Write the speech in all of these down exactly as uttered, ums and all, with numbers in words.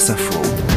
France Info.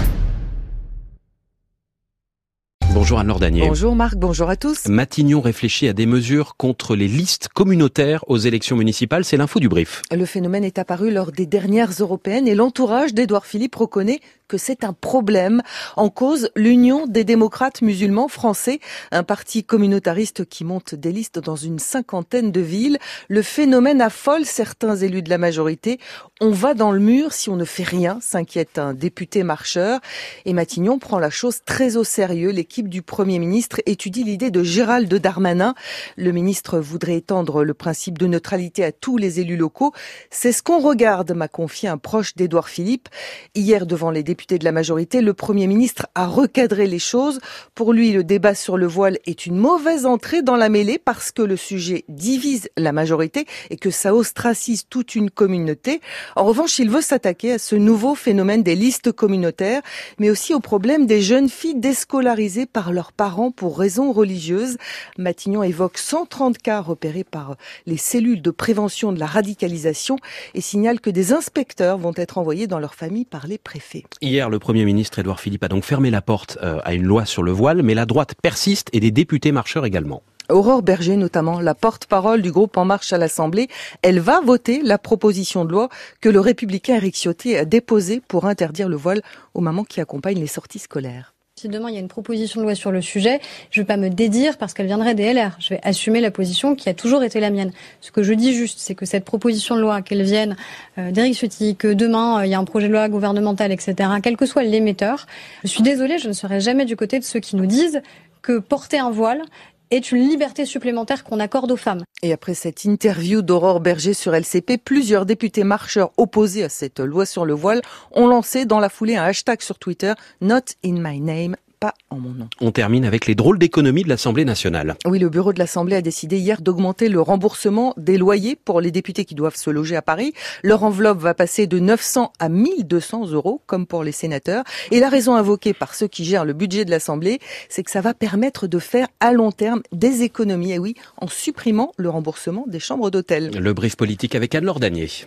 Bonjour Anne-Laure Danier. Bonjour Marc, bonjour à tous. Matignon réfléchit à des mesures contre les listes communautaires aux élections municipales. C'est l'info du brief. Le phénomène est apparu lors des dernières européennes et l'entourage d'Édouard Philippe reconnaît que c'est un problème. En cause, l'Union des démocrates musulmans français, un parti communautariste qui monte des listes dans une cinquantaine de villes. Le phénomène affole certains élus de la majorité. On va dans le mur si on ne fait rien, s'inquiète un député marcheur. Et Matignon prend la chose très au sérieux. L'équipe du Premier ministre étudie l'idée de Gérald Darmanin. Le ministre voudrait étendre le principe de neutralité à tous les élus locaux. C'est ce qu'on regarde, m'a confié un proche d'Édouard Philippe. Hier, devant les députés de la majorité, le Premier ministre a recadré les choses. Pour lui, le débat sur le voile est une mauvaise entrée dans la mêlée parce que le sujet divise la majorité et que ça ostracise toute une communauté. En revanche, il veut s'attaquer à ce nouveau phénomène des listes communautaires, mais aussi au problème des jeunes filles déscolarisées par leurs parents pour raisons religieuses. Matignon évoque cent trente cas repérés par les cellules de prévention de la radicalisation et signale que des inspecteurs vont être envoyés dans leur famille par les préfets. Hier, le Premier ministre Édouard Philippe a donc fermé la porte à une loi sur le voile, mais la droite persiste et des députés marcheurs également. Aurore Berger notamment, la porte-parole du groupe En Marche à l'Assemblée, elle va voter la proposition de loi que le républicain Éric Ciotti a déposée pour interdire le voile aux mamans qui accompagnent les sorties scolaires. Si demain il y a une proposition de loi sur le sujet, je ne vais pas me dédire parce qu'elle viendrait des L R. Je vais assumer la position qui a toujours été la mienne. Ce que je dis juste, c'est que cette proposition de loi, qu'elle vienne euh, d'Éric Ciotti, que demain euh, il y a un projet de loi gouvernemental, et cetera, quel que soit l'émetteur, je suis désolée, je ne serai jamais du côté de ceux qui nous disent que porter un voile est une liberté supplémentaire qu'on accorde aux femmes. Et après cette interview d'Aurore Berger sur L C P, plusieurs députés marcheurs opposés à cette loi sur le voile ont lancé dans la foulée un hashtag sur Twitter, Not in my name. Pas en mon nom. On termine avec les drôles d'économies de l'Assemblée nationale. Oui, le bureau de l'Assemblée a décidé hier d'augmenter le remboursement des loyers pour les députés qui doivent se loger à Paris. Leur enveloppe va passer de neuf cents à mille deux cents euros, comme pour les sénateurs. Et la raison invoquée par ceux qui gèrent le budget de l'Assemblée, c'est que ça va permettre de faire à long terme des économies, et oui, en supprimant le remboursement des chambres d'hôtel. Le brief politique avec Anne-Laure Danier.